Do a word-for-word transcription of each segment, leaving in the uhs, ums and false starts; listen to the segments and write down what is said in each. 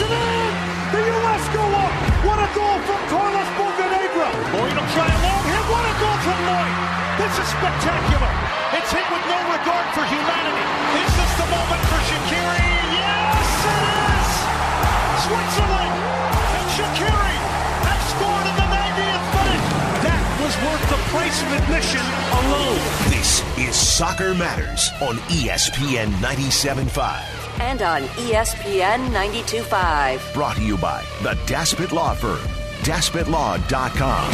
it in! The U S go up! What a goal from Carlos Bocanegra! Lloyd will try a long hit. What a goal from Lloyd! This is spectacular! It's hit with no regard for humanity. Is this the moment for Shaqiri? Yes, it is! Switzerland and Shaqiri have scored in the ninetieth minute. That was worth the price of admission alone. This is Soccer Matters on E S P N ninety-seven point five. And on E S P N ninety-two point five. Brought to you by the Daspit Law Firm, daspit law dot com.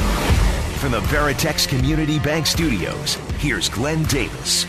From the Veritex Community Bank Studios, here's Glenn Davis.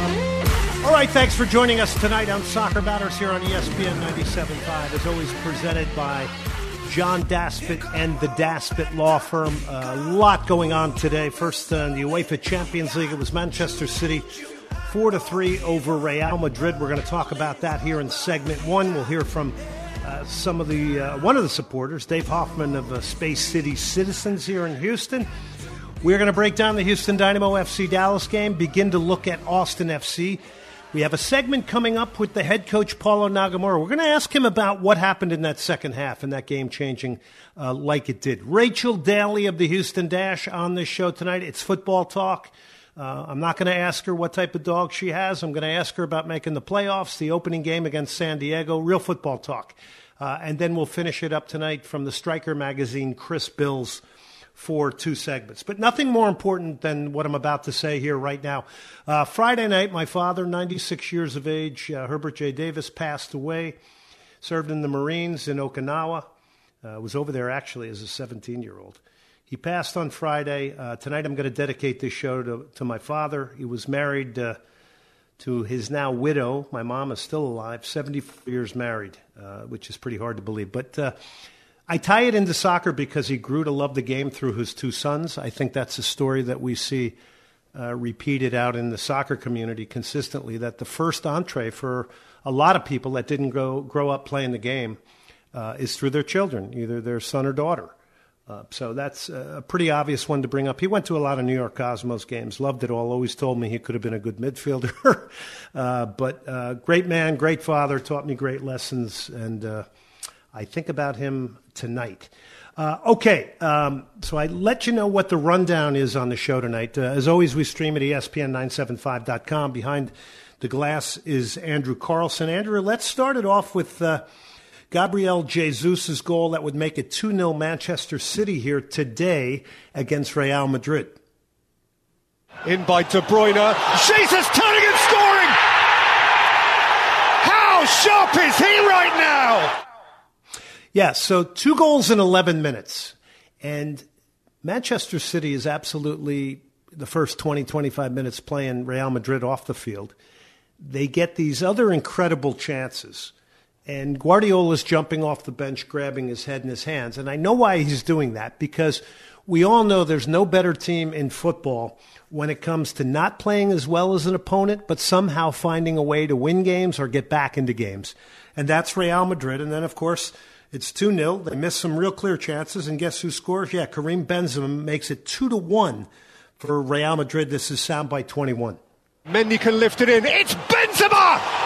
All right, thanks for joining us tonight on Soccer Matters here on E S P N ninety-seven point five. As always, presented by John Daspit and the Daspit Law Firm. A lot going on today. First, uh, in the UEFA Champions League, it was Manchester City four to three over Real Madrid. We're going to talk about that here in segment one. We'll hear from uh, some of the uh, one of the supporters, Dave Hoffman of uh, Space City Citizens here in Houston. We're going to break down the Houston Dynamo F C Dallas game, begin to look at Austin F C. We have a segment coming up with the head coach, Paulo Nagamura. We're going to ask him about what happened in that second half and that game changing uh, like it did. Rachel Daly of the Houston Dash on this show tonight. It's football talk. Uh, I'm not going to ask her what type of dog she has. I'm going to ask her about making the playoffs, the opening game against San Diego, real football talk. Uh, and then we'll finish it up tonight from the Striker magazine, Chris Bills, for two segments. But nothing more important than what I'm about to say here right now. Uh, Friday night, my father, ninety-six years of age, uh, Herbert J. Davis, passed away, served in the Marines in Okinawa, uh, was over there actually as a seventeen-year-old. He passed on Friday. Uh, tonight I'm going to dedicate this show to, to my father. He was married uh, to his now widow. My mom is still alive, seventy-four years married, uh, which is pretty hard to believe. But uh, I tie it into soccer because he grew to love the game through his two sons. I think that's a story that we see uh, repeated out in the soccer community consistently, that the first entree for a lot of people that didn't grow, grow up playing the game uh, is through their children, either their son or daughter. Uh, so that's a pretty obvious one to bring up. He went to a lot of New York Cosmos games, loved it all, always told me he could have been a good midfielder. uh, but uh, great man, great father, taught me great lessons, and uh, I think about him tonight. Uh, okay, um, so I let you know what the rundown is on the show tonight. Uh, as always, we stream at E S P N nine seventy-five dot com. Behind the glass is Andrew Carlson. Andrew, let's start it off with Uh, Gabriel Jesus' goal that would make it two nil Manchester City here today against Real Madrid. In by De Bruyne. Jesus turning and scoring! How sharp is he right now? Yeah, so two goals in eleven minutes. And Manchester City is absolutely the first twenty, twenty-five minutes playing Real Madrid off the field. They get these other incredible chances. And Guardiola's jumping off the bench, grabbing his head in his hands. And I know why he's doing that, because we all know there's no better team in football when it comes to not playing as well as an opponent, but somehow finding a way to win games or get back into games. And that's Real Madrid. And then, of course, it's two nil. They miss some real clear chances. And guess who scores? Yeah, Karim Benzema makes it two to one for Real Madrid. This is soundbite twenty-one. Mendy can lift it in. It's Benzema!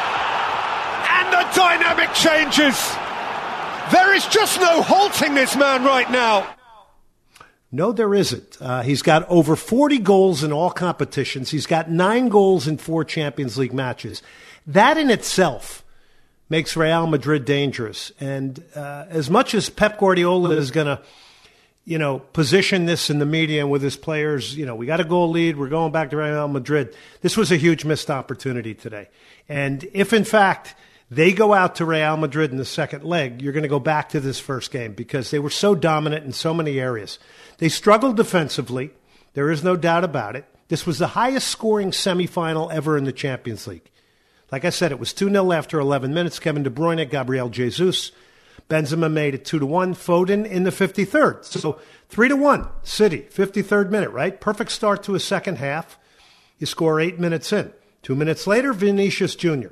And the dynamic changes. There is just no halting this man right now. No, there isn't. Uh, he's got over forty goals in all competitions. He's got nine goals in four Champions League matches. That in itself makes Real Madrid dangerous. And uh, as much as Pep Guardiola is going to, you know, position this in the media and with his players, you know, we got a goal lead, we're going back to Real Madrid. This was a huge missed opportunity today. And if, in fact, they go out to Real Madrid in the second leg, you're going to go back to this first game because they were so dominant in so many areas. They struggled defensively. There is no doubt about it. This was the highest scoring semifinal ever in the Champions League. Like I said, it was two nil after eleven minutes. Kevin De Bruyne, Gabriel Jesus. Benzema made it two to one. Foden in the fifty-third. So three to one, City, fifty-third minute, right? Perfect start to a second half. You score eight minutes in. Two minutes later, Vinicius Junior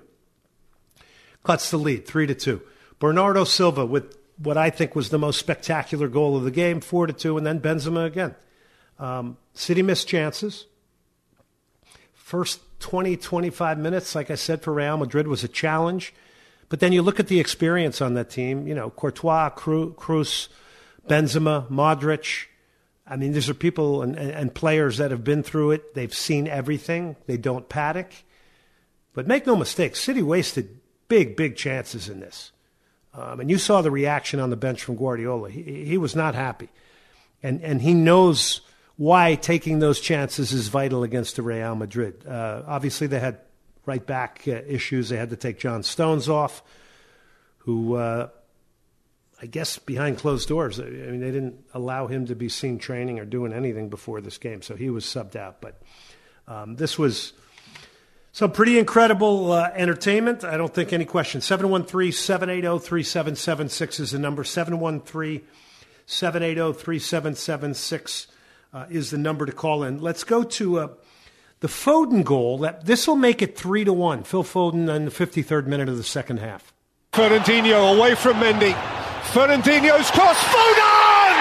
cuts the lead, three to two. Bernardo Silva with what I think was the most spectacular goal of the game, four to two, and then Benzema again. Um, City missed chances. First twenty, twenty-five minutes, like I said, for Real Madrid was a challenge. But then you look at the experience on that team, you know, Courtois, Kroos, Benzema, Modric. I mean, these are people and, and players that have been through it. They've seen everything. They don't panic. But make no mistake, City wasted big, big chances in this. Um, and you saw the reaction on the bench from Guardiola. He, he was not happy. And and he knows why taking those chances is vital against the Real Madrid. Uh, obviously, they had right back uh, issues. They had to take John Stones off, who, uh, I guess, behind closed doors. I mean, they didn't allow him to be seen training or doing anything before this game, so he was subbed out. But um, this was some pretty incredible uh, entertainment. I don't think any question. seven one three, seven eight zero, three seven seven six is the number. seven one three, seven eight zero, three seven seven six uh, is the number to call in. Let's go to uh, the Foden goal. That This will make it three to one. Phil Foden in the fifty-third minute of the second half. Fernandinho away from Mendy. Fernandinho's cross. Foden!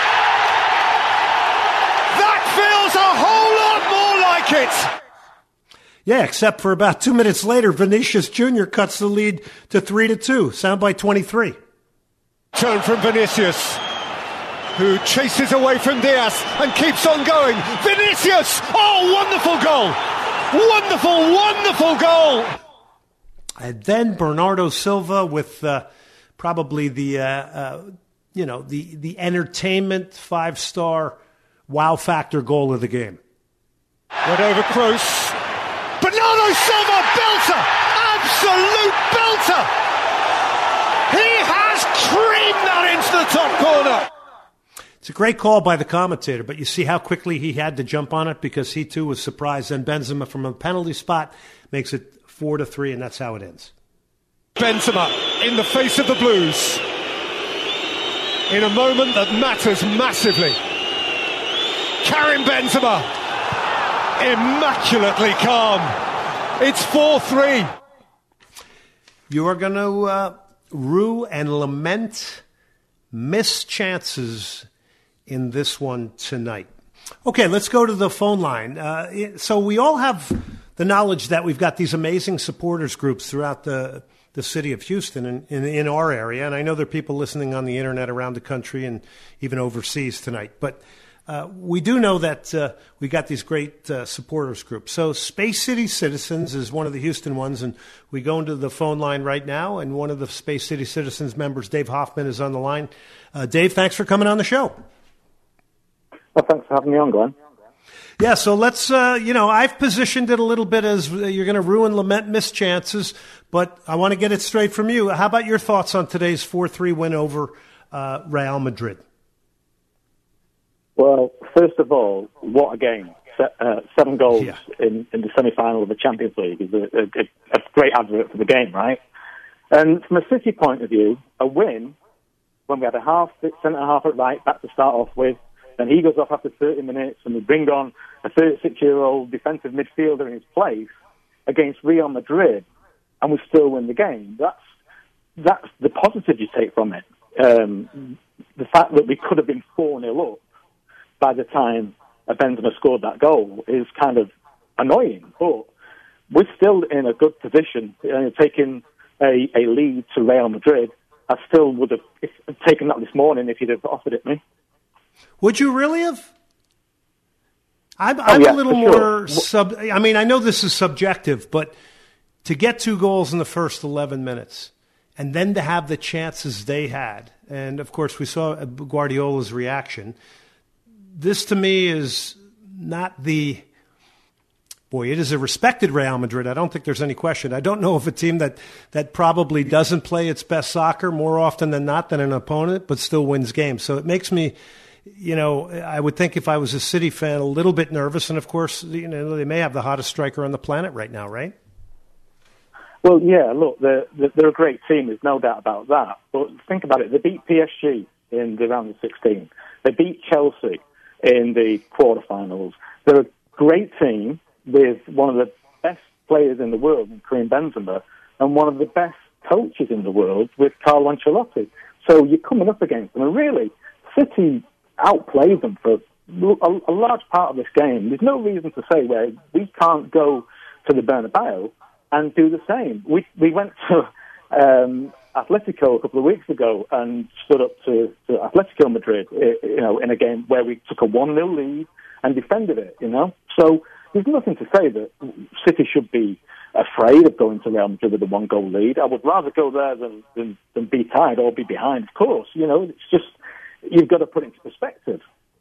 That feels a whole lot more like it. Yeah, except for about two minutes later, Vinicius Junior cuts the lead to three to two. Soundbite twenty-three. Turn from Vinicius, who chases away from Diaz and keeps on going. Vinicius! Oh, wonderful goal! Wonderful, wonderful goal! And then Bernardo Silva with uh, probably the, uh, uh, you know, the the entertainment five-star wow factor goal of the game. Went over Kroos. Bernardo Silva, belter! Absolute belter! He has creamed that into the top corner. It's a great call by the commentator, but you see how quickly he had to jump on it because he too was surprised. Then Benzema from a penalty spot makes it four to three, and that's how it ends. Benzema in the face of the Blues in a moment that matters massively. Karim Benzema, immaculately calm. It's four three. You are going to uh, rue and lament missed chances in this one tonight. Okay, let's go to the phone line. Uh, so we all have the knowledge that we've got these amazing supporters groups throughout the, the city of Houston and in, in our area. And I know there are people listening on the internet around the country and even overseas tonight. But uh, we do know that uh, we got these great uh, supporters groups. So Space City Citizens is one of the Houston ones. And we go into the phone line right now. And one of the Space City Citizens members, Dave Hoffman, is on the line. Uh, Dave, thanks for coming on the show. Well, thanks for having me on, Glenn. Yeah, so let's, uh, you know, I've positioned it a little bit as you're going to ruin, lament, missed chances, but I want to get it straight from you. How about your thoughts on today's four three win over uh, Real Madrid? Well, first of all, what a game. Se- uh, seven goals yeah. in, in the semi-final of the Champions League is a, a, a great advert for the game, right? And from a City point of view, a win, when we had a half, centre-half at right back to start off with, and he goes off after thirty minutes, and we bring on a thirty-six-year-old defensive midfielder in his place against Real Madrid, and we still win the game. That's that's the positive you take from it. Um, the fact that we could have been four nil up by the time Benzema scored that goal is kind of annoying, but we're still in a good position, uh, taking a, a lead to Real Madrid. I still would have if, taken that this morning if you'd have offered it me. Would you really have? I'm, I'm oh, yeah, a little sure. more sub. I mean, I know this is subjective, but to get two goals in the first eleven minutes and then to have the chances they had, and of course we saw Guardiola's reaction. This to me is not the. Boy, it is a respected Real Madrid. I don't think there's any question. I don't know of a team that, that probably doesn't play its best soccer more often than not than an opponent, but still wins games. So it makes me, you know, I would think if I was a City fan, a little bit nervous. And, of course, you know, they may have the hottest striker on the planet right now, right? Well, yeah, look, they're, they're a great team. There's no doubt about that. But think about it. They beat P S G in the round of sixteen. They beat Chelsea in the quarterfinals. They're a great team with one of the best players in the world, Karim Benzema, and one of the best coaches in the world with Carlo Ancelotti. So you're coming up against them, and really, City outplayed them for a, a large part of this game. There's no reason to say where we can't go to the Bernabeu and do the same. We we went to um, Atletico a couple of weeks ago and stood up to, to Atletico Madrid, you know, in a game where we took a one nil lead and defended it, you know. So there's nothing to say that City should be afraid of going to Real Madrid with a one-goal lead. I would rather go there than, than, than be tied or be behind, of course. You know, it's just, you've got to put it into perspective.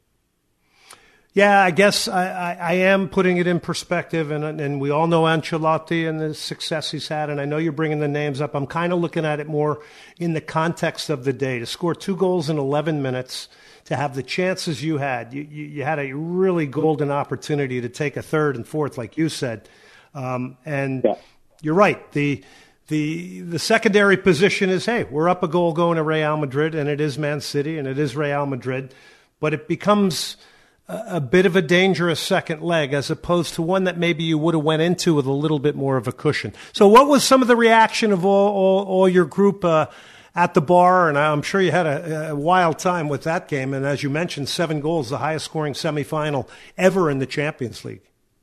Yeah, I guess I, I, I am putting it in perspective, and and we all know Ancelotti and the success he's had, and I know you're bringing the names up. I'm kind of looking at it more in the context of the day. To score two goals in eleven minutes, to have the chances you had, you, you, you had a really golden opportunity to take a third and fourth, like you said. Um, and yeah. You're right. The the the secondary position is, hey, we're up a goal going to Real Madrid, and it is Man City, and it is Real Madrid, but it becomes a bit of a dangerous second leg as opposed to one that maybe you would have went into with a little bit more of a cushion. So what was some of the reaction of all, all, all your group uh, at the bar? And I'm sure you had a, a wild time with that game. And as you mentioned, seven goals, the highest scoring semifinal ever in the Champions League.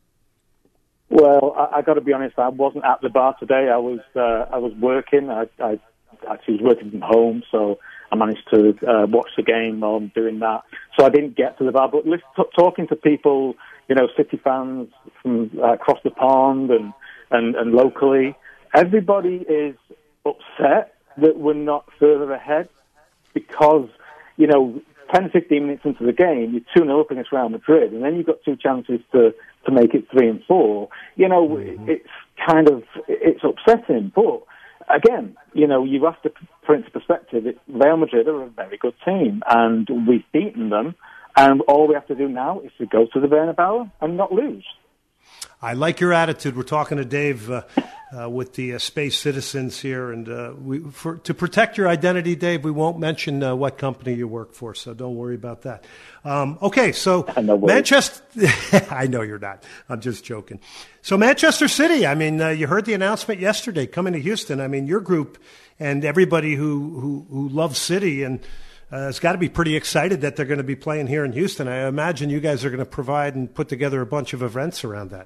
Well, I, I got to be honest, I wasn't at the bar today. I was uh, I was working. I, I actually was working from home, so I managed to uh, watch the game while I'm doing that. So I didn't get to the bar, but listen, t- talking to people, you know, City fans from uh, across the pond and, and, and locally, everybody is upset that we're not further ahead because, you know, ten, fifteen minutes into the game, you're two nil up against Real Madrid, and then you've got two chances to, to make it three and four. You know, mm-hmm. it's kind of, it's upsetting, but again, you know, you have to put into perspective, it, Real Madrid are a very good team, and we've beaten them, and all we have to do now is to go to the Bernabeu and not lose. I like your attitude. We're talking to Dave uh, uh, with the uh, Space Citizens here, and uh, we, for, to protect your identity, Dave, we won't mention uh, what company you work for, so don't worry about that. Um, okay, so Manchester. I know you're not. I'm just joking. So Manchester City. I mean, uh, you heard the announcement yesterday coming to Houston. I mean, your group and everybody who who, who loves City and uh, has got to be pretty excited that they're going to be playing here in Houston. I imagine you guys are going to provide and put together a bunch of events around that.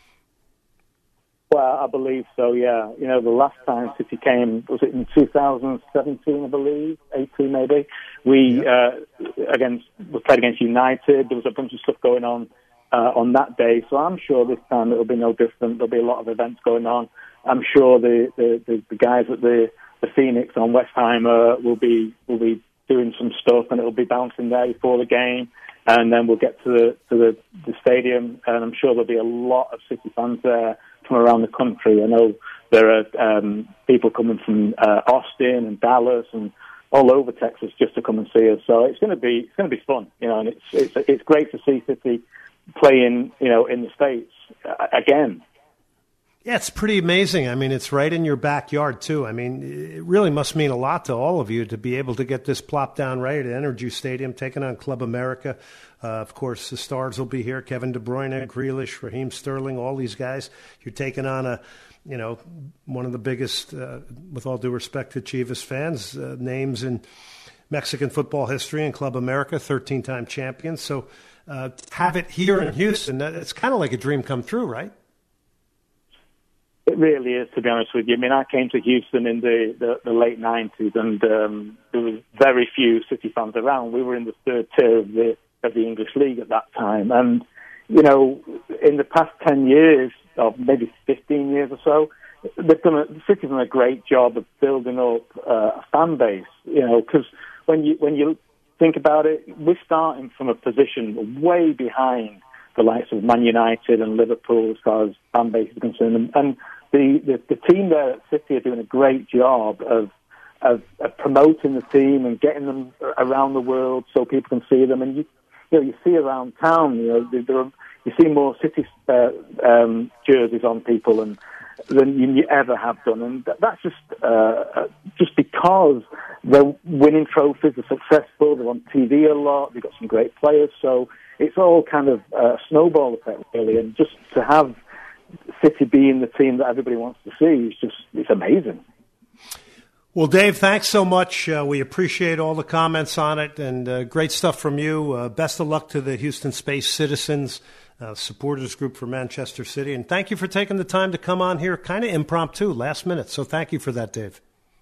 Well, I believe so, yeah. You know, the last time City came, was it in two thousand seventeen, I believe, eighteen maybe? We, uh, against, we played against United. There was a bunch of stuff going on uh, on that day. So I'm sure this time it'll be no different. There'll be a lot of events going on. I'm sure the, the, the, the guys at the, the Phoenix on Westheimer will be will be doing some stuff, and it'll be bouncing there before the game. And then we'll get to the to the, the stadium, and I'm sure there'll be a lot of City fans there from around the country. I know there are um, people coming from uh, Austin and Dallas and all over Texas just to come and see us. So it's going to be it's going to be fun, you know. And it's it's it's great to see City playing, you know, in the States uh, again. Yeah, it's pretty amazing. I mean, it's right in your backyard, too. I mean, it really must mean a lot to all of you to be able to get this plopped down right at Energy Stadium, taking on Club America. Uh, of course, the stars will be here. Kevin De Bruyne, Grealish, Raheem Sterling, all these guys. You're taking on a, you know, one of the biggest, uh, with all due respect to Chivas fans, uh, names in Mexican football history and Club America, thirteen-time champions. So uh, have it here in Houston, it's kind of like a dream come true, right? It really is, to be honest with you. I mean, I came to Houston in the, the, the late nineties, and um, there was very few City fans around. We were in the third tier of the of the English League at that time. And, you know, in the past ten years, or maybe fifteen years or so, they've done a, the City's done a great job of building up uh, a fan base, you know, because when you, when you think about it, we're starting from a position way behind the likes of Man United and Liverpool as far as fan base is concerned. And, and the, the, the team there at City are doing a great job of, of of promoting the team and getting them around the world so people can see them. And you, you know, you see around town, you know, there are, you see more City uh, um, jerseys on people and than you ever have done, and that's just uh, just because they're winning trophies, they're successful, they're on T V a lot, they've got some great players, so it's all kind of a snowball effect, really, and just to have City being the team that everybody wants to see is just, it's amazing. Well, Dave, thanks so much. Uh, we appreciate all the comments on it, and uh, great stuff from you. Uh, best of luck to the Houston Space Citizens, uh, supporters group for Manchester City, and thank you for taking the time to come on here, kind of impromptu, last minute, so thank you for that, Dave.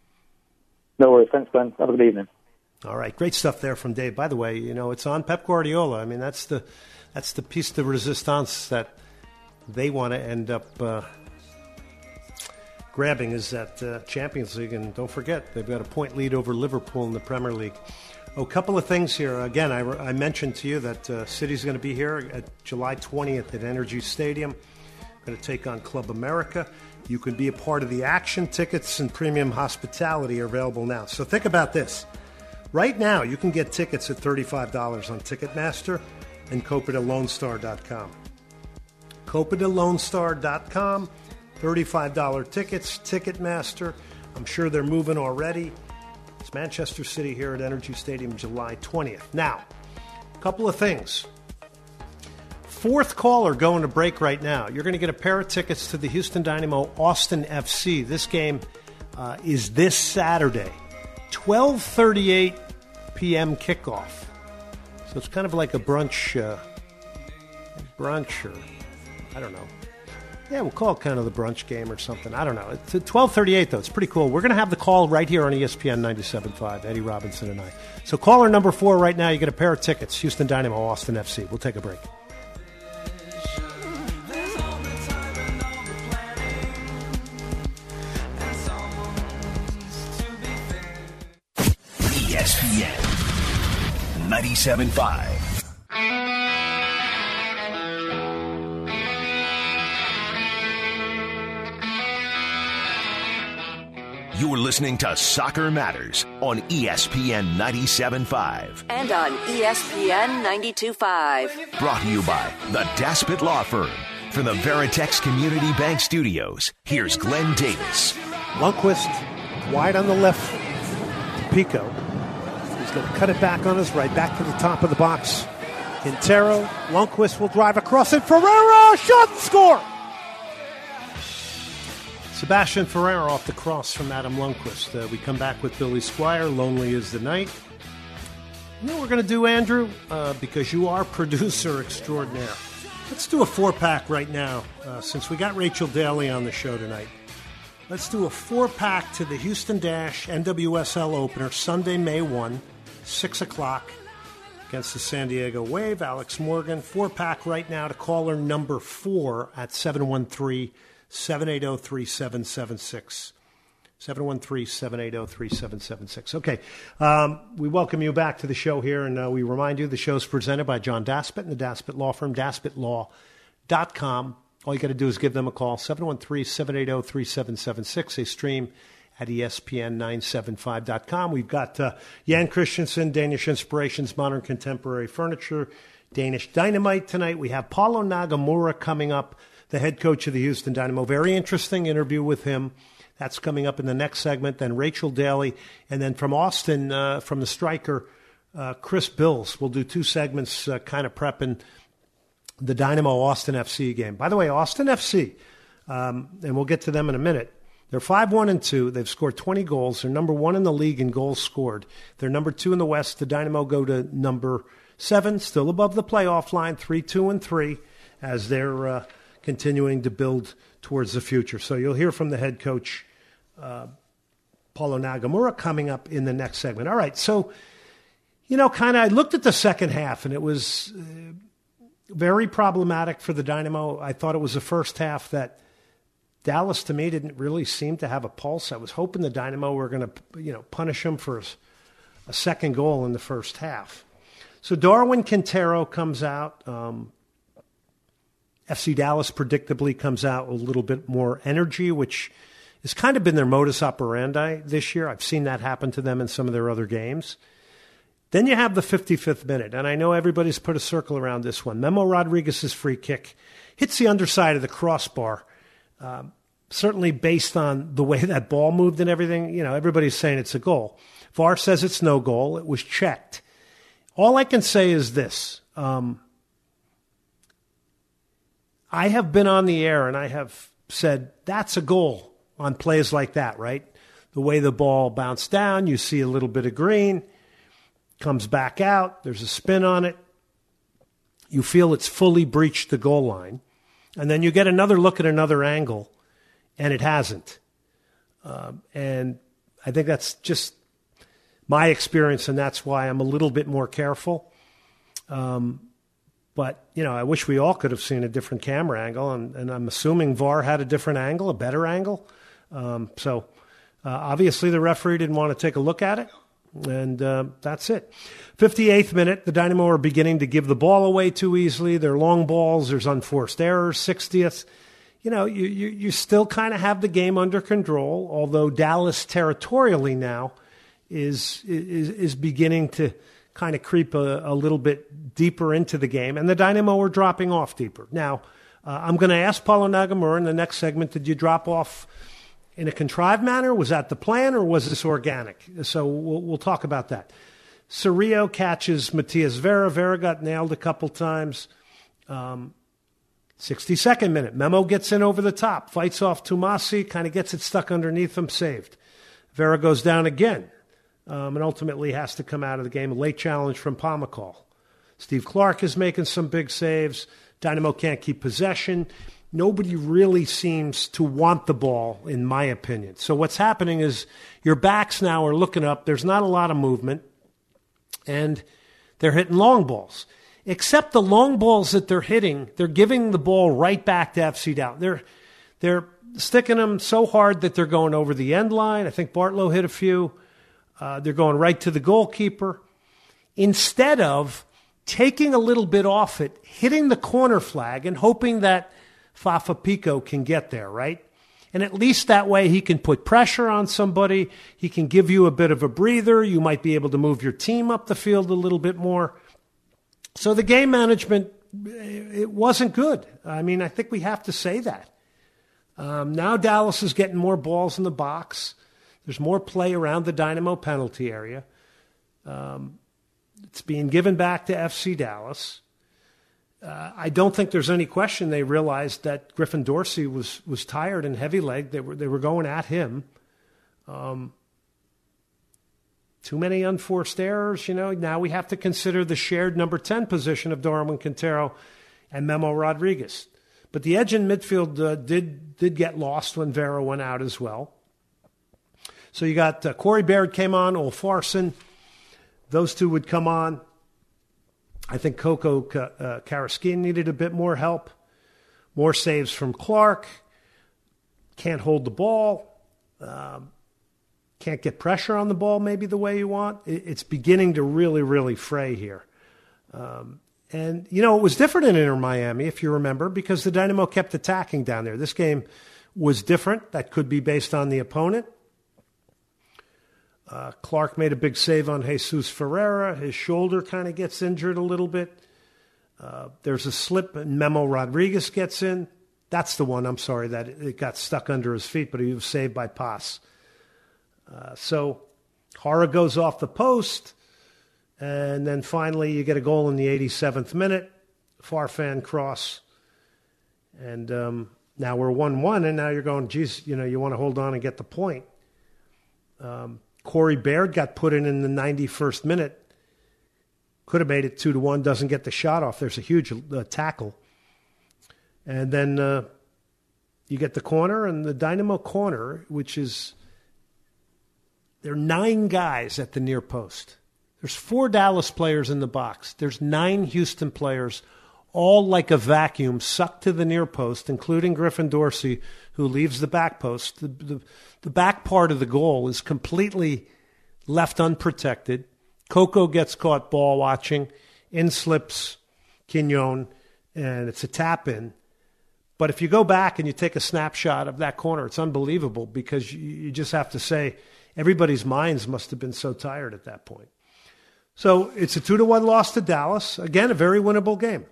No worries. Thanks, Ben. Have a good evening. All right, great stuff there from Dave. By the way, you know, it's on Pep Guardiola. I mean, that's the that's the piece de resistance that they want to end up uh, grabbing is that uh, Champions League. And don't forget, they've got a point lead over Liverpool in the Premier League. Oh, a couple of things here. Again, I, I mentioned to you that uh, City's going to be here at July twentieth at Energy Stadium. Going to take on Club America. You can be a part of the action. Tickets and premium hospitality are available now. So think about this. Right now, you can get tickets at thirty-five dollars on Ticketmaster and Copita Lone Star dot com. Copita Lone Star dot com, thirty-five dollars tickets, Ticketmaster. I'm sure they're moving already. It's Manchester City here at Energy Stadium, July twentieth. Now, a couple of things. Fourth caller going to break right now. You're going to get a pair of tickets to the Houston Dynamo Austin F C. This game uh, is this Saturday. twelve thirty-eight p.m. kickoff. So it's kind of like a brunch, uh, brunch or, I don't know. Yeah, we'll call it kind of the brunch game or something. I don't know. It's at twelve thirty-eight, though. It's pretty cool. We're going to have the call right here on E S P N ninety-seven point five, Eddie Robinson and I. So caller number four right now, you get a pair of tickets, Houston Dynamo Austin F C. We'll take a break. E S P N ninety-seven point five. You're listening to Soccer Matters on E S P N ninety-seven point five. And on E S P N ninety-two point five. Brought to you by the Daspit Law Firm. From the Veritex Community Bank Studios, here's Glenn Davis. Lundqvist, wide on the left to Pico. He's going to cut it back on his right, back to the top of the box. Quintero, Lundqvist will drive across it. Ferreira, shot and score! Sebastian Ferreira off the cross from Adam Lundqvist. Uh, we come back with Billy Squire, Lonely is the Night. You know what we're going to do, Andrew? Uh, because you are producer extraordinaire. Let's do a four-pack right now, uh, since we got Rachel Daly on the show tonight. Let's do a four-pack to the Houston Dash N W S L opener, Sunday, May first, six o'clock, against the San Diego Wave. Alex Morgan, four-pack right now to caller number four at seven one three, seven eight zero, three seven seven six. seven one three, seven eight zero, three seven seven six. Okay, um, we welcome you back to the show here, and uh, we remind you the show's presented by John Daspit and the Daspit Law Firm, daspit law dot com. All you got to do is give them a call, seven one three, seven eight zero, three seven seven six. They stream at E S P N nine seven five dot com. We've got uh, Jan Christensen, Danish Inspirations, Modern Contemporary Furniture, Danish Dynamite tonight. We have Paulo Nagamura coming up, the head coach of the Houston Dynamo. Very interesting interview with him. That's coming up in the next segment. Then Rachel Daly. And then from Austin, uh, from the striker, uh, Chris Bills. We'll do two segments uh, kind of prepping the Dynamo Austin F C game. By the way, Austin F C, um, and we'll get to them in a minute. They're five one and two. They've scored twenty goals. They're number one in the league in goals scored. They're number two in the West. The Dynamo go to number seven, still above the playoff line, three, two, and three, as they're uh, continuing to build towards the future. So you'll hear from the head coach, uh, Paulo Nagamura, coming up in the next segment. All right, so, you know, kind of I looked at the second half, and it was uh, very problematic for the Dynamo. I thought it was the first half that Dallas, to me, didn't really seem to have a pulse. I was hoping the Dynamo were going to, you know, punish them for a second goal in the first half. So Darwin Quintero comes out. Um, F C Dallas predictably comes out with a little bit more energy, which has kind of been their modus operandi this year. I've seen that happen to them in some of their other games. Then you have the fifty-fifth minute, and I know everybody's put a circle around this one. Memo Rodriguez's free kick hits the underside of the crossbar. Um, certainly based on the way that ball moved and everything, you know, everybody's saying it's a goal. V A R says it's no goal. It was checked. All I can say is this. Um, I have been on the air and I have said that's a goal on plays like that, right? The way the ball bounced down, you see a little bit of green, comes back out, there's a spin on it. You feel it's fully breached the goal line. And then you get another look at another angle, and it hasn't. Um, and I think that's just my experience, and that's why I'm a little bit more careful. Um, but, you know, I wish we all could have seen a different camera angle, and, and I'm assuming V A R had a different angle, a better angle. Um, so uh, obviously the referee didn't want to take a look at it, and uh, that's it. fifty-eighth minute, the Dynamo are beginning to give the ball away too easily. They're long balls. There's unforced errors. sixtieth. You know, you, you, you still kind of have the game under control, although Dallas territorially now is is, is beginning to kind of creep a, a little bit deeper into the game, and the Dynamo are dropping off deeper. Now, uh, I'm going to ask Paulo Nagamura in the next segment, did you drop off in a contrived manner? Was that the plan, or was this organic? So we'll, we'll talk about that. Cerrillo catches Matias Vera. Vera got nailed a couple times. Um, sixty-second minute, Memo gets in over the top, fights off Tomasi, kind of gets it stuck underneath him, saved. Vera goes down again, um, and ultimately has to come out of the game. A late challenge from Pomykal. Steve Clark is making some big saves. Dynamo can't keep possession. Nobody really seems to want the ball, in my opinion. So what's happening is your backs now are looking up. There's not a lot of movement, and they're hitting long balls. Except the long balls that they're hitting, they're giving the ball right back to F C Dallas. They're, they're sticking them so hard that they're going over the end line. I think Bartlow hit a few. Uh, they're going right to the goalkeeper. Instead of taking a little bit off it, hitting the corner flag, and hoping that Fafa Picault can get there, right? And at least that way he can put pressure on somebody. He can give you a bit of a breather. You might be able to move your team up the field a little bit more. So the game management, it wasn't good. I mean, I think we have to say that. Um, now Dallas is getting more balls in the box. There's more play around the Dynamo penalty area. Um, it's being given back to F C Dallas. Uh, I don't think there's any question they realized that Griffin Dorsey was was tired and heavy-legged. They were they were going at him. Um, too many unforced errors, you know. Now we have to consider the shared number ten position of Darwin Quintero and Memo Rodriguez. But the edge in midfield uh, did did get lost when Vera went out as well. So you got uh, Corey Baird came on, Ulf Larsson. Those two would come on. I think Coco uh, Carrasquin needed a bit more help. More saves from Clark. Can't hold the ball. Um, can't get pressure on the ball maybe the way you want. It, it's beginning to really, really fray here. Um, and, you know, it was different in Inter Miami, if you remember, because the Dynamo kept attacking down there. This game was different. That could be based on the opponent. Uh, Clark made a big save on Jesus Ferreira. His shoulder kind of gets injured a little bit. Uh, there's a slip, and Memo Rodriguez gets in. That's the one, I'm sorry, that it got stuck under his feet, but he was saved by Paz. Uh, so Hara goes off the post, and then finally you get a goal in the eighty-seventh minute. Farfan cross. And um, now we're one one, and now you're going, geez, you know, you want to hold on and get the point. Um, Corey Baird got put in in the ninety-first minute. Could have made it two to one. Doesn't get the shot off. There's a huge uh, tackle, and then uh, you get the corner, and the Dynamo corner, which is there are nine guys at the near post. There's four Dallas players in the box. There's nine Houston players, all like a vacuum, sucked to the near post, including Griffin Dorsey, who leaves the back post. The, the, the back part of the goal is completely left unprotected. Coco gets caught ball watching. In slips Quignon, and it's a tap-in. But if you go back and you take a snapshot of that corner, it's unbelievable because you, you just have to say everybody's minds must have been so tired at that point. So it's a two to one loss to Dallas. Again, a very winnable game.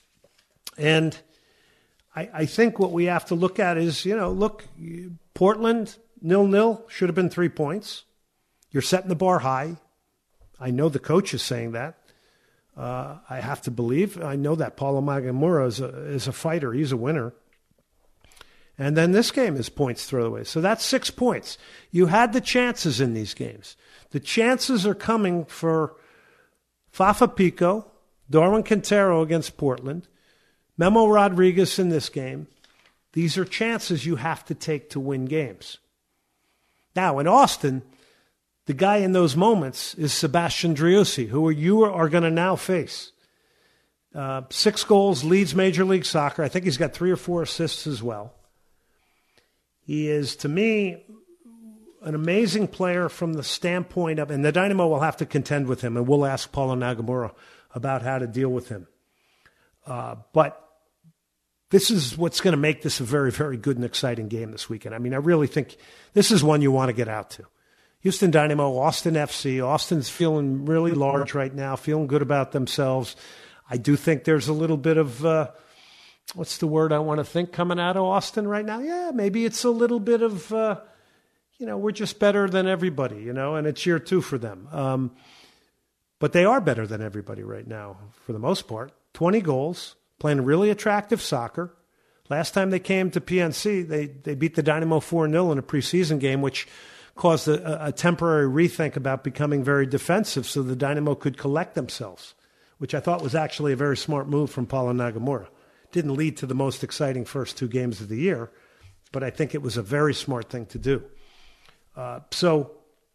And I, I think what we have to look at is, you know, look, Portland, nil-nil, should have been three points. You're setting the bar high. I know the coach is saying that. Uh, I have to believe. I know that Paulo Nagamura is a, is a fighter. He's a winner. And then this game is points thrown away. So that's six points. You had the chances in these games. The chances are coming for Fafa Picault, Darwin Quintero against Portland, Memo Rodriguez in this game. These are chances you have to take to win games. Now, in Austin, the guy in those moments is Sebastian Driussi, who you are going to now face. Uh, six goals, leads Major League Soccer. I think he's got three or four assists as well. He is, to me, an amazing player from the standpoint of, and the Dynamo will have to contend with him, and we'll ask Paulo Nagamura about how to deal with him. Uh, but this is what's going to make this a very, very good and exciting game this weekend. I mean, I really think this is one you want to get out to. Houston Dynamo, Austin F C. Austin's feeling really large right now, feeling good about themselves. I do think there's a little bit of, uh, what's the word I want to think coming out of Austin right now? Yeah, maybe it's a little bit of, uh, you know, we're just better than everybody, you know, and it's year two for them. Um, but they are better than everybody right now for the most part. twenty goals, playing really attractive soccer. Last time they came to P N C, they, they beat the Dynamo four nil in a preseason game, which caused a, a temporary rethink about becoming very defensive so the Dynamo could collect themselves, which I thought was actually a very smart move from Paulo Nagamura. Didn't lead to the most exciting first two games of the year, but I think it was a very smart thing to do. Uh, so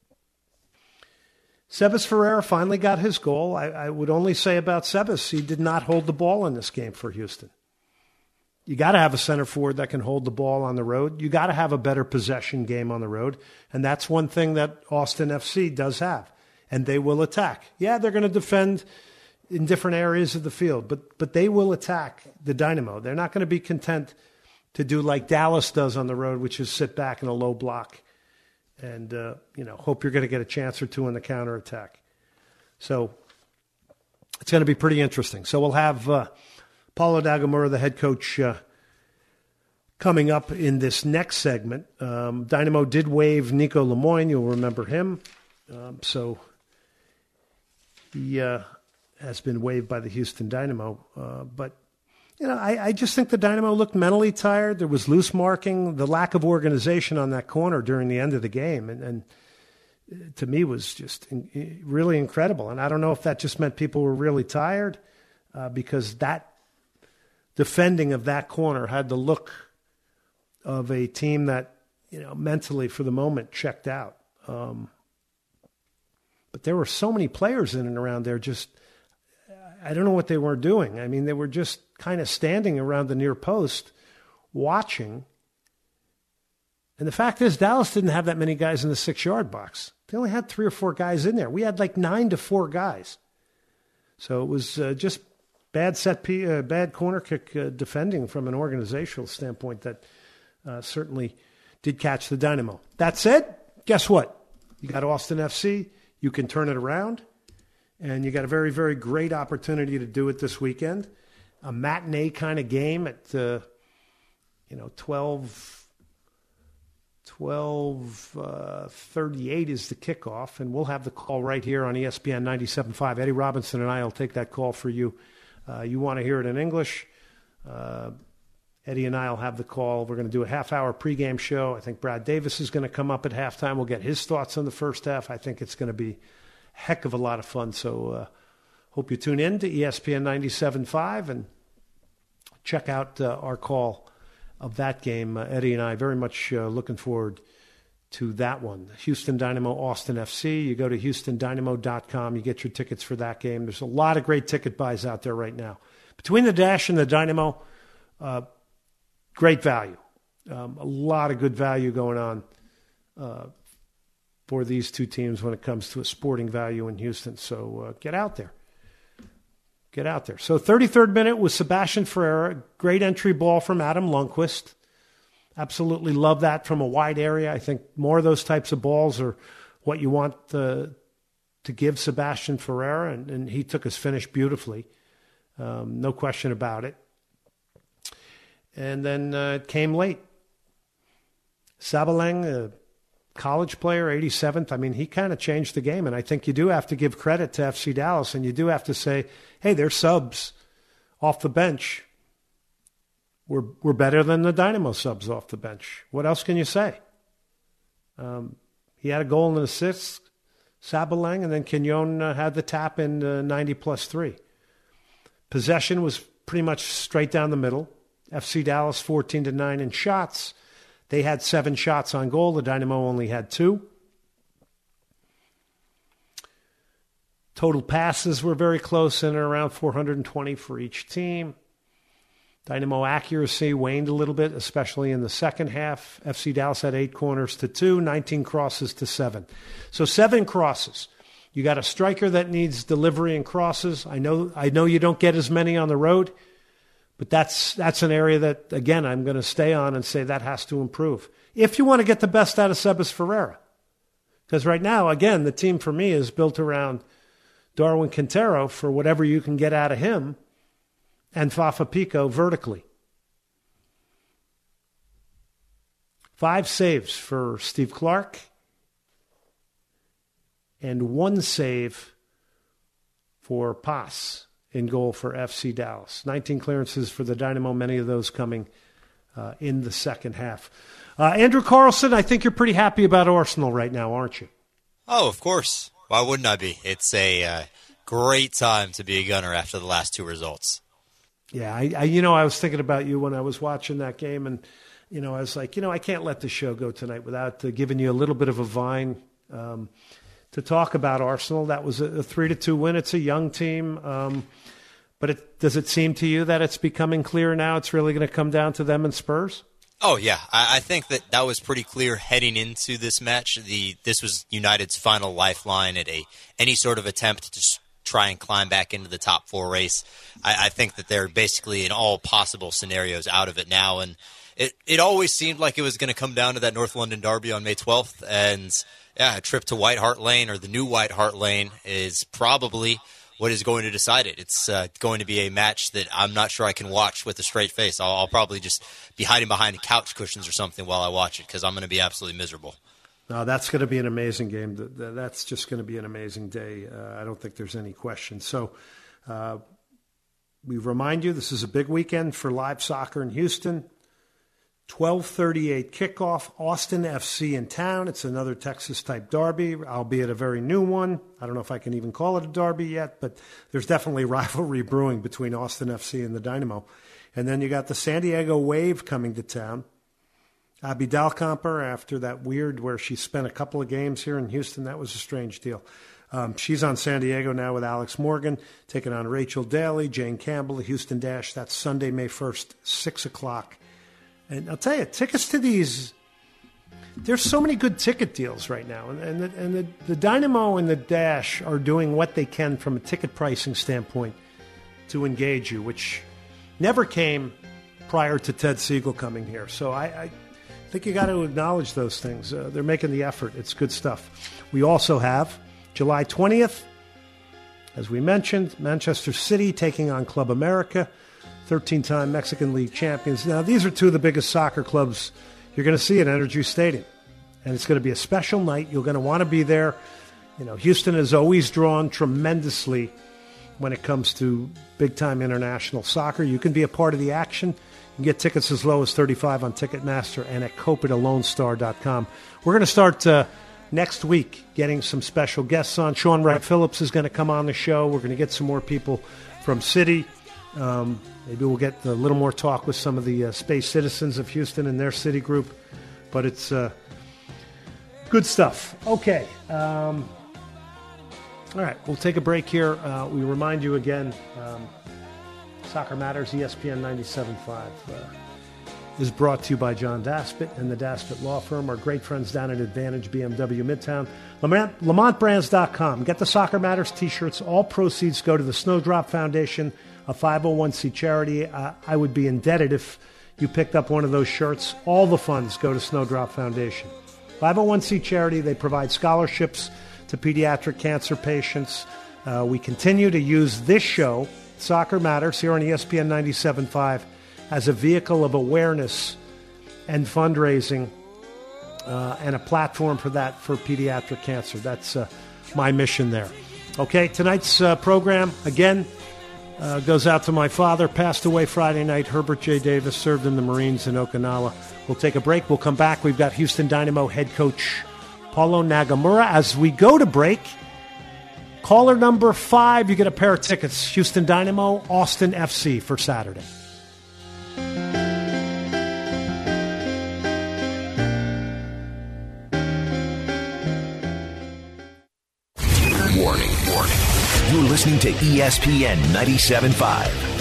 Sebas Ferreira finally got his goal. I, I would only say about Sebas, he did not hold the ball in this game for Houston. You got to have a center forward that can hold the ball on the road. You got to have a better possession game on the road, and that's one thing that Austin F C does have, and they will attack. Yeah, they're going to defend in different areas of the field, but but they will attack the Dynamo. They're not going to be content to do like Dallas does on the road, which is sit back in a low block and, uh, you know, hope you're going to get a chance or two in the counterattack. So it's going to be pretty interesting. So we'll have uh, Paulo Nagamura, the head coach, uh, coming up in this next segment. Um, Dynamo did waive Nico Lemoyne. You'll remember him. Um, so he uh, has been waived by the Houston Dynamo. Uh, but, you know, I, I just think the Dynamo looked mentally tired. There was loose marking, the lack of organization on that corner during the end of the game. And, and to me was just in, really incredible. And I don't know if that just meant people were really tired uh, because that defending of that corner had the look of a team that, you know, mentally for the moment checked out. Um, but there were so many players in and around there just, I don't know what they were doing. I mean, they were just kind of standing around the near post watching. And the fact is, Dallas didn't have that many guys in the six-yard box. They only had three or four guys in there. We had like nine to four guys. So it was uh, just bad set, p- uh, bad corner kick uh, defending from an organizational standpoint that uh, certainly did catch the Dynamo. That said, guess what? You got Austin F C. You can turn it around. And you got a very, very great opportunity to do it this weekend. A matinee kind of game at, uh, you know, twelve, twelve uh, thirty-eight is the kickoff. And we'll have the call right here on E S P N ninety-seven point five. Eddie Robinson and I will take that call for you. Uh, you want to hear it in English? Uh, Eddie and I will have the call. We're going to do a half-hour pregame show. I think Brad Davis is going to come up at halftime. We'll get his thoughts on the first half. I think it's going to be heck of a lot of fun. So uh, hope you tune in to E S P N ninety-seven point five and check out uh, our call of that game. Uh, Eddie and I very much uh, looking forward to that one. Houston Dynamo, Austin F C. You go to houston dynamo dot com. You get your tickets for that game. There's a lot of great ticket buys out there right now. Between the Dash and the Dynamo, uh, great value. Um, a lot of good value going on uh, for these two teams when it comes to a sporting value in Houston. So uh, get out there. Get out there. So thirty-third minute was Sebastian Ferreira. Great entry ball from Adam Lundqvist. Absolutely love that from a wide area. I think more of those types of balls are what you want uh, to give Sebastian Ferreira, and, and he took his finish beautifully. Um, no question about it. And then uh, it came late. Sabaleng, a college player, eighty-seventh. I mean, he kind of changed the game, and I think you do have to give credit to F C Dallas, and you do have to say, hey, their subs off the bench were were better than the Dynamo subs off the bench. What else can you say? Um, he had a goal and an assist, Sabaleng, and then Quignon uh, had the tap in uh, ninety plus three. Possession was pretty much straight down the middle. F C Dallas fourteen to nine in shots. They had seven shots on goal. The Dynamo only had two. Total passes were very close in and around four hundred twenty for each team. Dynamo accuracy waned a little bit, especially in the second half. F C Dallas had eight corners to two, nineteen crosses to seven. So seven crosses. You got a striker that needs delivery and crosses. I know I know you don't get as many on the road, but that's that's an area that, again, I'm going to stay on and say that has to improve. If you want to get the best out of Sebas Ferreira. Because right now, again, the team for me is built around Darwin Quintero for whatever you can get out of him, and Fafa Pico vertically. Five saves for Steve Clark and one save for Paz in goal for F C Dallas. nineteen clearances for the Dynamo, many of those coming uh, in the second half. Uh, Andrew Carlson, I think you're pretty happy about Arsenal right now, aren't you? Oh, of course. Why wouldn't I be? It's a uh, great time to be a Gunner after the last two results. Yeah, I, I, you know, I was thinking about you when I was watching that game, and, you know, I was like, you know, I can't let the show go tonight without uh, giving you a little bit of a vine um, to talk about Arsenal. That was a, a three to two win. It's a young team, um, but it, does it seem to you that it's becoming clear now it's really going to come down to them and Spurs? Oh, yeah. I, I think that that was pretty clear heading into this match. The This was United's final lifeline at a any sort of attempt to try and climb back into the top four race. I, I think that they're basically in all possible scenarios out of it now. And it, it always seemed like it was going to come down to that North London derby on May twelfth. And, yeah, a trip to White Hart Lane, or the new White Hart Lane, is probably what is going to decide it. It's uh, going to be a match that I'm not sure I can watch with a straight face. I'll, I'll probably just be hiding behind couch cushions or something while I watch it, because I'm going to be absolutely miserable. No, that's going to be an amazing game. That's just going to be an amazing day. Uh, I don't think there's any question. So uh, we remind you, this is a big weekend for live soccer in Houston. twelve thirty-eight kickoff, Austin F C in town. It's another Texas-type derby, albeit a very new one. I don't know if I can even call it a derby yet, but there's definitely rivalry brewing between Austin F C and the Dynamo. And then you got the San Diego Wave coming to town. Abby Dalkamper, after that weird where she spent a couple of games here in Houston, that was a strange deal. Um, she's on San Diego now with Alex Morgan, taking on Rachel Daly, Jane Campbell, the Houston Dash. That's Sunday, May first, six o'clock. And I'll tell you, tickets to these, there's so many good ticket deals right now. And, and, the, and the, the Dynamo and the Dash are doing what they can from a ticket pricing standpoint to engage you, which never came prior to Ted Siegel coming here. So I, I think you got to acknowledge those things. Uh, they're making the effort. It's good stuff. We also have July twentieth, as we mentioned, Manchester City taking on Club America, thirteen-time Mexican League champions. Now, these are two of the biggest soccer clubs you're going to see at Energy Stadium. And it's going to be a special night. You're going to want to be there. You know, Houston has always drawn tremendously when it comes to big-time international soccer. You can be a part of the action. You can get tickets as low as thirty-five dollars on Ticketmaster and at Copa Lone Star dot com. We're going to start uh, next week getting some special guests on. Sean Wright Phillips is going to come on the show. We're going to get some more people from City. Um, maybe we'll get a little more talk with some of the uh, Space Citizens of Houston and their city group. But it's uh, good stuff. Okay. Um, all right. We'll take a break here. Uh, we remind you again, um, Soccer Matters, E S P N ninety-seven point five, uh, is brought to you by John Daspit and the Daspit Law Firm, our great friends down at Advantage B M W Midtown. Lamont, Lamont Brands dot com. Get the Soccer Matters t-shirts. All proceeds go to the Snowdrop Foundation, a five oh one c charity. Uh, I would be indebted if you picked up one of those shirts. All the funds go to Snowdrop Foundation. five oh one c charity. They provide scholarships to pediatric cancer patients. Uh, we continue to use this show, Soccer Matters, here on E S P N ninety-seven point five, as a vehicle of awareness and fundraising uh, and a platform for that for pediatric cancer. That's uh, my mission there. Okay, tonight's uh, program, again, uh, goes out to my father, passed away Friday night. Herbert J. Davis served in the Marines in Okinawa. We'll take a break. We'll come back. We've got Houston Dynamo head coach Paulo Nagamura. As we go to break, caller number five, you get a pair of tickets. Houston Dynamo, Austin F C for Saturday. Warning, warning. listening to E S P N ninety-seven point five.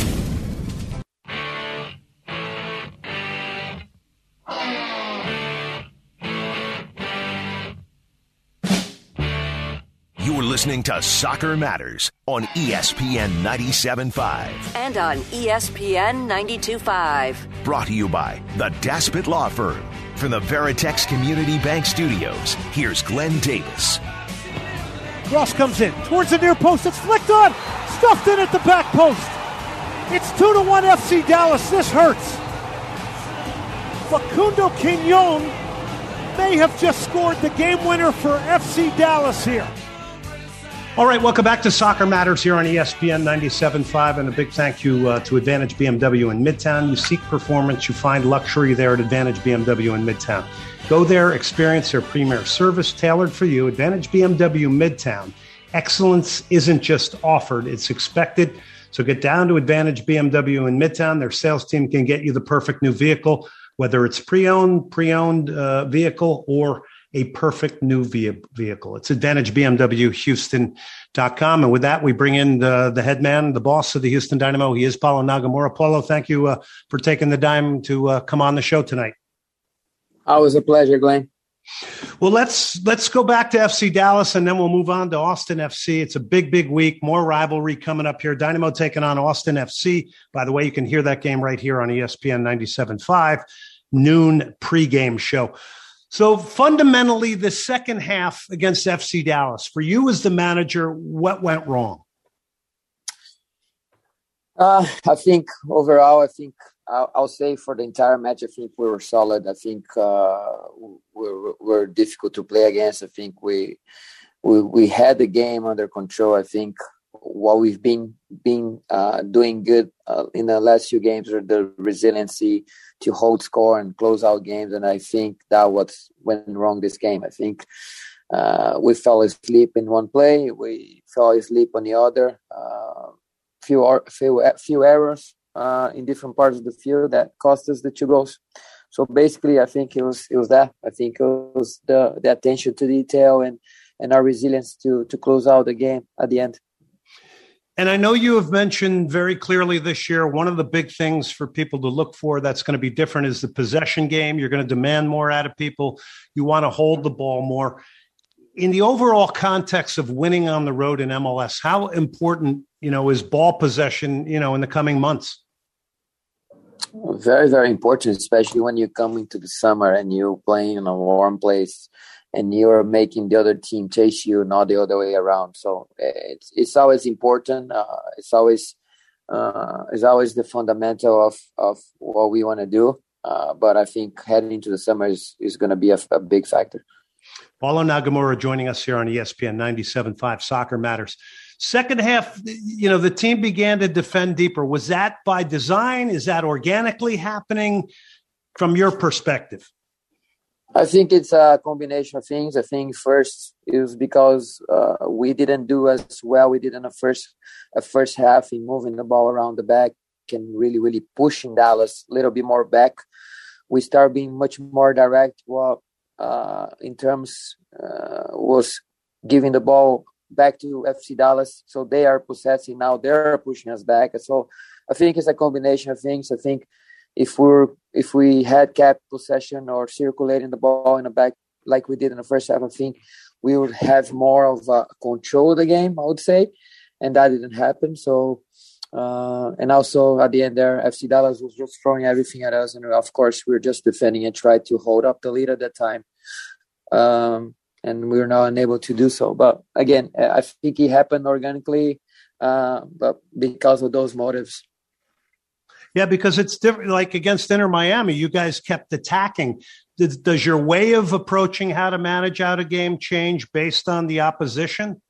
You're listening to Soccer Matters on E S P N ninety-seven point five. And on E S P N ninety-two point five. Brought to you by the Daspit Law Firm. From the Veritex Community Bank Studios, here's Glenn Davis. Cross comes in towards the near post. It's flicked on. Stuffed in at the back post. It's two to one F C Dallas. This hurts. Facundo Quignon may have just scored the game winner for F C Dallas here. All right, welcome back to Soccer Matters here on E S P N ninety-seven point five, and a big thank you uh, to Advantage B M W in Midtown. You seek performance, you find luxury there at Advantage B M W in Midtown. Go there, experience their premier service tailored for you. Advantage B M W Midtown. Excellence isn't just offered, it's expected. So get down to Advantage B M W in Midtown. Their sales team can get you the perfect new vehicle, whether it's pre-owned, pre-owned uh, vehicle or a perfect new vehicle. It's Advantage B M W Houston dot com. And with that, we bring in the, the head man, the boss of the Houston Dynamo. He is Paulo Nagamura. Paulo, thank you uh, for taking the time to uh, come on the show tonight. Always a pleasure, Glenn. Well, let's let's go back to F C Dallas, and then we'll move on to Austin F C. It's a big, big week. More rivalry coming up here. Dynamo taking on Austin F C. By the way, you can hear that game right here on E S P N ninety-seven point five, noon pregame show. So fundamentally, the second half against F C Dallas, for you as the manager, what went wrong? Uh, I think overall, I think I'll, I'll say for the entire match, I think we were solid. I think uh, we were difficult to play against. I think we we we had the game under control. I think what we've been been uh, doing good uh, in the last few games are the resiliency to hold score and close out games. And I think that what went wrong this game. I think uh, we fell asleep in one play. We fell asleep on the other. Uh, few, few, few errors uh, in different parts of the field that cost us the two goals. So basically, I think it was it was that. I think it was the, the attention to detail and, and our resilience to to close out the game at the end. And I know you have mentioned very clearly this year, one of the big things for people to look for that's going to be different is the possession game. You're going to demand more out of people. You want to hold the ball more. In the overall context of winning on the road in M L S, how important, you know, is ball possession, you know, in the coming months? Very, very important, especially when you come into the summer and you're playing in a warm place and you're making the other team chase you, not the other way around. So it's it's always important. Uh, it's always uh, it's always the fundamental of, of what we want to do. Uh, but I think heading into the summer is, is going to be a, a big factor. Paulo Nagamura joining us here on E S P N ninety-seven point five Soccer Matters. Second half, you know, the team began to defend deeper. Was that by design? Is that organically happening from your perspective? I think it's a combination of things. I think first it was because uh, we didn't do as well we did in the first uh, first half in moving the ball around the back and really, really pushing Dallas a little bit more back. We started being much more direct. Well, uh, in terms uh, was giving the ball back to F C Dallas, so they are possessing now. They're pushing us back. So I think it's a combination of things. I think. If we're if we had kept possession or circulating the ball in the back like we did in the first half, I think we would have more of a control of the game, I would say, and that didn't happen. So, uh, and also at the end there, F C Dallas was just throwing everything at us, and of course we were just defending and tried to hold up the lead at that time, um, and we were not unable to do so. But again, I think it happened organically, uh, but because of those motives. Yeah, because it's different. Like against Inter Miami, you guys kept attacking. Does, does your way of approaching how to manage out a game change based on the opposition?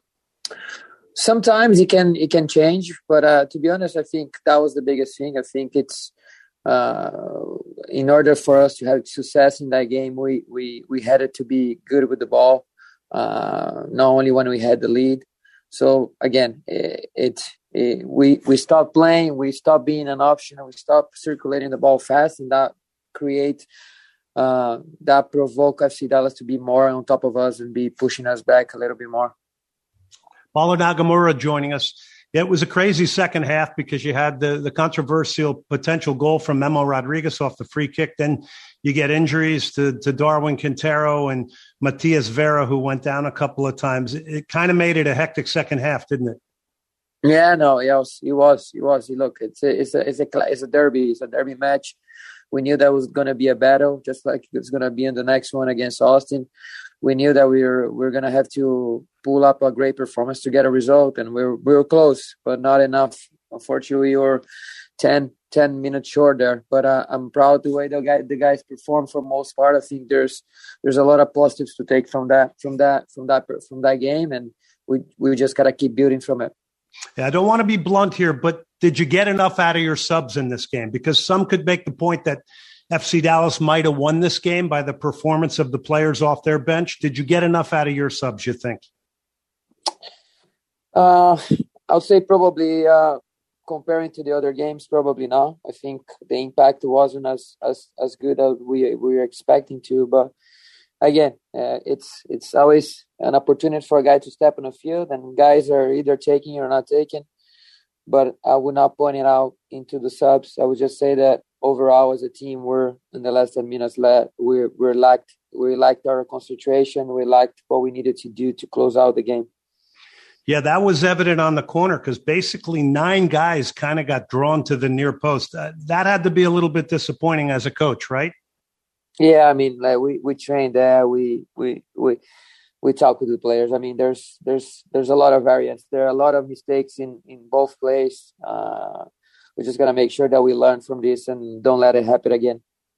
Sometimes it can it can change, but uh, to be honest, I think that was the biggest thing. I think it's uh, in order for us to have success in that game, we we we had it to be good with the ball, uh, not only when we had the lead. So again, it. it We we stopped playing, we stopped being an option, and we stopped circulating the ball fast, and that create uh, that provoke F C Dallas to be more on top of us and be pushing us back a little bit more. Paulo Nagamura joining us. It was a crazy second half because you had the, the controversial potential goal from Memo Rodriguez off the free kick. Then you get injuries to, to Darwin Quintero and Matias Vera, who went down a couple of times. It, it kind of made it a hectic second half, didn't it? Yeah, no, it was, it was, it was. Look, it's a, it's a, it's a, it's a derby. It's a derby match. We knew that was going to be a battle, just like it's going to be in the next one against Austin. We knew that we were we we're going to have to pull up a great performance to get a result, and we were, we were close, but not enough. Unfortunately, we were ten, ten minutes short there. But uh, I'm proud the way the guy the guys performed for the most part. I think there's there's a lot of positives to take from that from that from that from that game, and we we just got to keep building from it. Yeah, I don't want to be blunt here, but did you get enough out of your subs in this game? Because some could make the point that F C Dallas might have won this game by the performance of the players off their bench. Did you get enough out of your subs, you think? Uh, I would say probably uh, comparing to the other games, probably not. I think the impact wasn't as as, as good as we, we were expecting to. But again, uh, it's it's always an opportunity for a guy to step on the field, and guys are either taking or not taking. But I would not point it out into the subs. I would just say that overall, as a team, we're in the last ten minutes. We we lacked we lacked our concentration. We lacked what we needed to do to close out the game. Yeah, that was evident on the corner because basically nine guys kind of got drawn to the near post. Uh, that had to be a little bit disappointing as a coach, right? Yeah, I mean, like we we trained there. We we we. We talk with the players. I mean, there's there's there's a lot of variance. There are a lot of mistakes in, in both plays. Uh, we're just gonna make sure that we learn from this and don't let it happen again.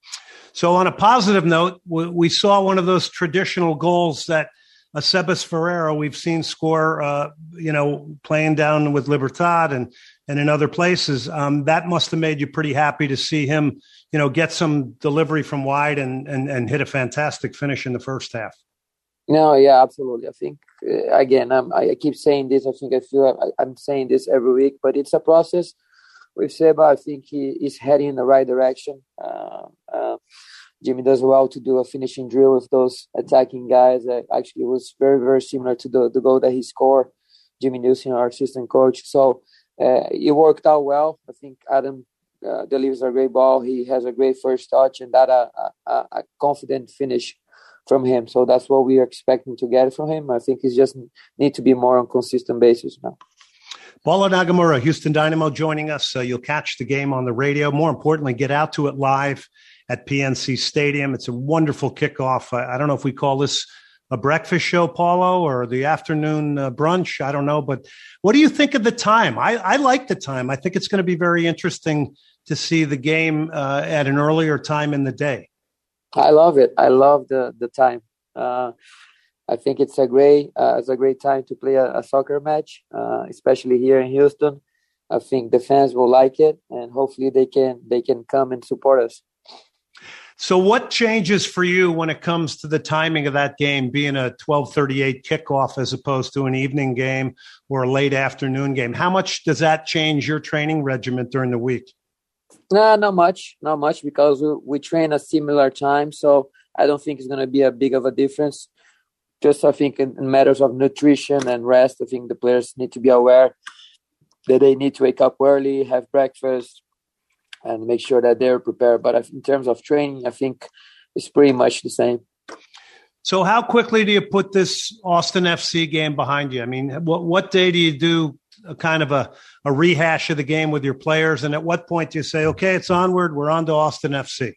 So, on a positive note, we, we saw one of those traditional goals that Sebas Ferreira we've seen score. Uh, you know, playing down with Libertad and and in other places. Um, that must have made you pretty happy to see him, you know, get some delivery from wide and and and hit a fantastic finish in the first half. No, yeah, absolutely. I think, uh, again, I'm, I keep saying this. I think I feel I, I'm saying this every week, but it's a process. With Seba, I think he is heading in the right direction. Uh, uh, Jimmy does well to do a finishing drill with those attacking guys. That actually was very, very similar to the, the goal that he scored. Jimmy Newsom, our assistant coach. So uh, it worked out well. I think Adam uh, delivers a great ball. He has a great first touch, and that a, a, a confident finish from him. So that's what we are expecting to get from him. I think he's just need to be more on consistent basis now. Paulo Nagamura, Houston Dynamo, joining us. Uh, you'll catch the game on the radio. More importantly, get out to it live at P N C Stadium. It's a wonderful kickoff. I, I don't know if we call this a breakfast show, Paulo, or the afternoon uh, brunch. I don't know. But what do you think of the time? I, I like the time. I think it's going to be very interesting to see the game uh, at an earlier time in the day. I love it. I love the the time. Uh, I think it's a great uh, it's a great time to play a, a soccer match, uh, especially here in Houston. I think the fans will like it, and hopefully they can they can come and support us. So, what changes for you when it comes to the timing of that game being a twelve thirty-eight kickoff as opposed to an evening game or a late afternoon game? How much does that change your training regimen during the week? No, not much, not much, because we, we train a similar time, so I don't think it's going to be a big of a difference. Just I think in, in matters of nutrition and rest, I think the players need to be aware that they need to wake up early, have breakfast, and make sure that they're prepared. But in terms of training, I think it's pretty much the same. So how quickly do you put this Austin F C game behind you? I mean, what, what day do you do a kind of a, a rehash of the game with your players? And at what point do you say, okay, it's onward, we're on to Austin F C?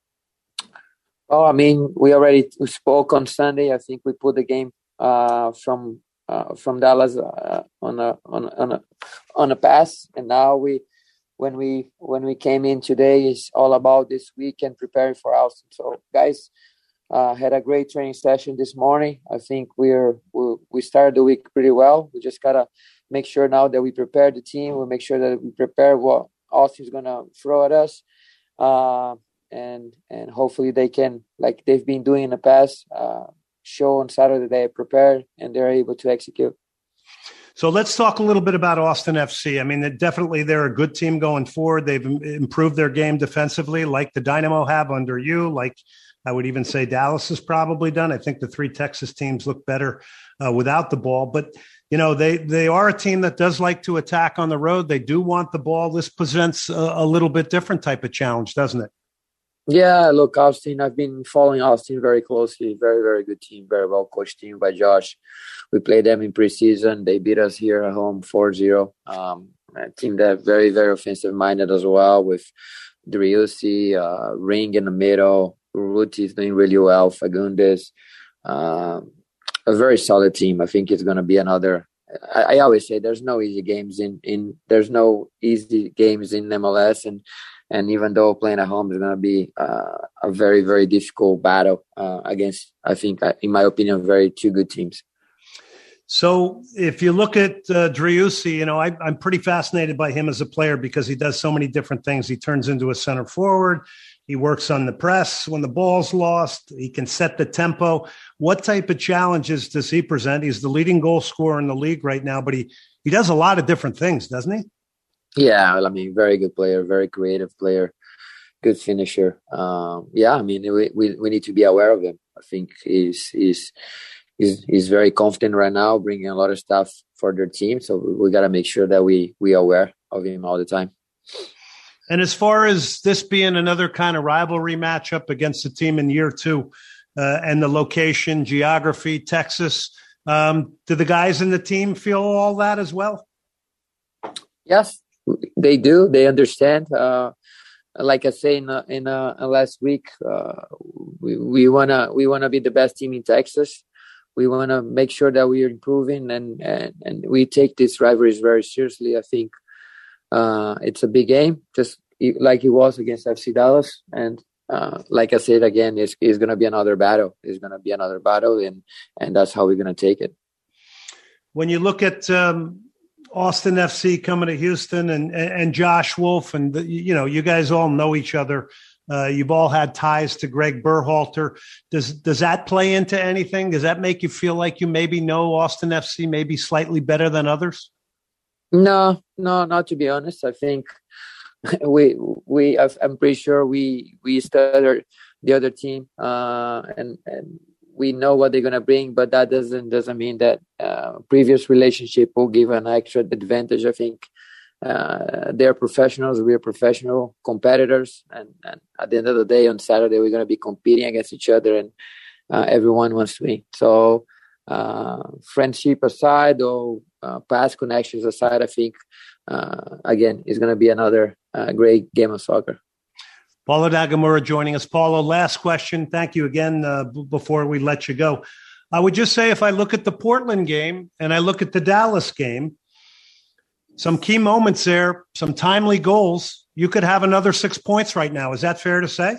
Oh, I mean, we already we spoke on Sunday. I think we put the game uh, from uh, from Dallas uh, on a on a, on a on a pass, and now we when we when we came in today, it's all about this weekend preparing for Austin. So, guys, uh, had a great training session this morning. I think we're we, we started the week pretty well. We just gotta make sure now that we prepare the team. We make sure that we prepare what Austin's gonna throw at us. Uh, And and hopefully they can, like they've been doing in the past, uh, show on Saturday they are prepared and they're able to execute. So let's talk a little bit about Austin F C. I mean, definitely they're a good team going forward. They've improved their game defensively, like the Dynamo have under you, like I would even say Dallas is probably done. I think the three Texas teams look better uh, without the ball. But, you know, they, they are a team that does like to attack on the road. They do want the ball. This presents a, a little bit different type of challenge, doesn't it? Yeah, look, Austin, I've been following Austin very closely. Very, very good team, very well coached team by Josh. We played them in preseason. They beat us here at home four zero. Um, a team that very, very offensive-minded as well with Driussi, uh, Ring in the middle. Ruti is doing really well, Fagundes. Um, a very solid team. I think it's going to be another – I always say there's no easy games in, in – there's no easy games in M L S, and And even though playing at home is going to be uh, a very, very difficult battle uh, against, I think, in my opinion, very two good teams. So if you look at uh, Driussi, you know, I, I'm pretty fascinated by him as a player because he does so many different things. He turns into a center forward. He works on the press when the ball's lost. He can set the tempo. What type of challenges does he present? He's the leading goal scorer in the league right now, but he, he does a lot of different things, doesn't he? Yeah, I mean, very good player, very creative player, good finisher. Um, yeah, I mean, we, we we need to be aware of him. I think he's he's he's he's very confident right now, bringing a lot of stuff for their team. So we, we got to make sure that we we are aware of him all the time. And as far as this being another kind of rivalry matchup against a team in year two, uh, and the location, geography, Texas, um, do the guys in the team feel all that as well? Yes. They do. They understand. Uh, like I say in uh, in uh, last week, uh, we we wanna we wanna be the best team in Texas. We wanna make sure that we are improving, and and, and we take these rivalries very seriously. I think uh, it's a big game, just like it was against F C Dallas. And uh, like I said again, it's, it's gonna be another battle. It's gonna be another battle, and and that's how we're gonna take it. When you look at um... Austin F C coming to Houston and, and Josh Wolf, and, the, you know, you guys all know each other. Uh, you've all had ties to Greg Berhalter. Does does that play into anything? Does that make you feel like you maybe know Austin F C maybe slightly better than others? No, no, not to be honest. I think we we I'm pretty sure we we studied the other team uh, and and. We know what they're going to bring, but that doesn't doesn't mean that uh, previous relationship will give an extra advantage. I think uh, they're professionals. We're professional competitors. And, and at the end of the day, on Saturday, we're going to be competing against each other, and uh, everyone wants to win. So uh, friendship aside, or uh, past connections aside, I think, uh, again, it's going to be another uh, great game of soccer. Paulo Nagamura joining us. Paulo, last question. Thank you again uh, b- before we let you go. I would just say if I look at the Portland game and I look at the Dallas game, some key moments there, some timely goals, you could have another six points right now. Is that fair to say?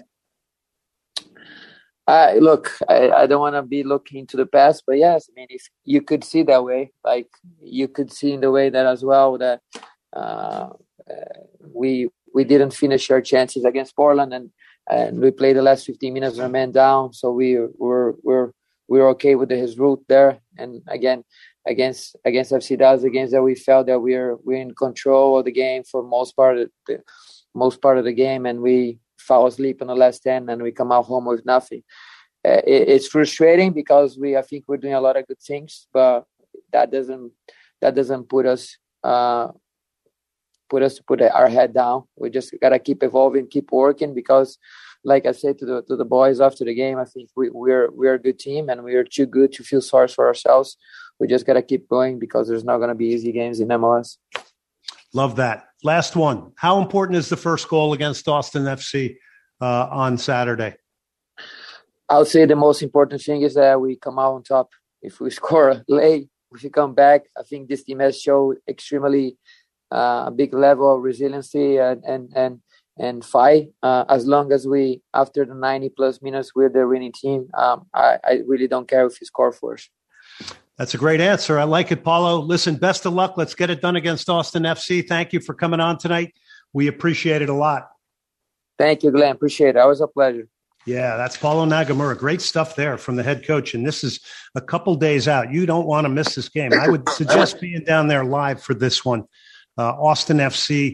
Uh, look, I, I don't want to be looking to the past, but yes, I mean, if you could see that way, like you could see in the way that as well that uh, uh, we – we didn't finish our chances against Portland, and, and we played the last fifteen minutes with a man down. So we were we're we're okay with the, his route there. And again, against against F C Dallas, the games that we felt that we're we're in control of the game for most part of the most part of the game, and we fall asleep in the last ten, and we come out home with nothing. Uh, it, it's frustrating because we I think we're doing a lot of good things, but that doesn't that doesn't put us. Uh, put us to put our head down. We just got to keep evolving, keep working, because like I said to the to the boys after the game, I think we, we're we're a good team, and we are too good to feel sorry for ourselves. We just got to keep going, because there's not going to be easy games in M L S. Love that. Last one. How important is the first goal against Austin F C uh, on Saturday? I would say the most important thing is that we come out on top. If we score late, if we come back, I think this team has shown extremely Uh, a big level of resiliency and and and, and fight. Uh, as long as we, after the ninety plus minutes, we're the winning team, um, I, I really don't care if you score for us. That's a great answer. I like it, Paulo. Listen, best of luck. Let's get it done against Austin F C. Thank you for coming on tonight. We appreciate it a lot. Thank you, Glenn. Appreciate it. Always a pleasure. Yeah, that's Paulo Nagamura. Great stuff there from the head coach. And this is a couple days out. You don't want to miss this game. I would suggest being down there live for this one. Uh, Austin F C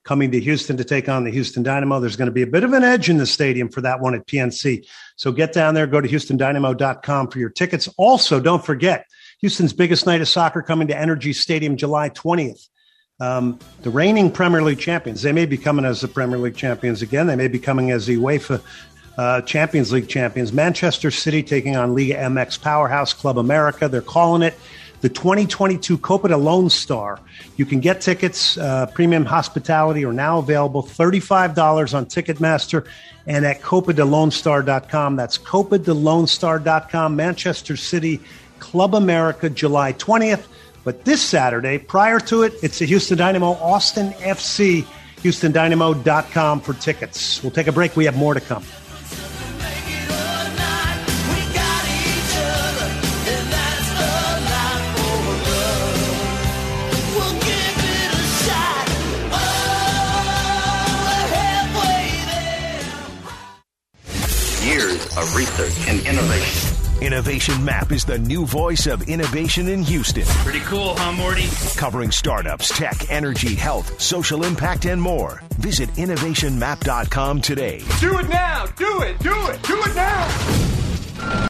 coming to Houston to take on the Houston Dynamo. There's going to be a bit of an edge in the stadium for that one at P N C. So get down there, go to Houston Dynamo dot com for your tickets. Also, don't forget, Houston's biggest night of soccer coming to Energy Stadium July twentieth. Um, the reigning Premier League champions, they may be coming as the Premier League champions again. They may be coming as the UEFA uh, Champions League champions. Manchester City taking on Liga M X powerhouse Club America. They're calling it the twenty twenty-two Copa de Lone Star. You can get tickets. Uh, premium hospitality are now available. thirty-five dollars on Ticketmaster and at copa de lone star dot com. That's copa de lone star dot com. Manchester City, Club America, July twentieth. But this Saturday, prior to it, it's the Houston Dynamo, Austin F C, Houston Dynamo dot com for tickets. We'll take a break. We have more to come. Years of research and innovation. Innovation Map is the new voice of innovation in Houston. Pretty cool, huh, Morty? Covering startups, tech, energy, health, social impact, and more. Visit innovation map dot com today. Do it now! Do it! Do it! Do it now!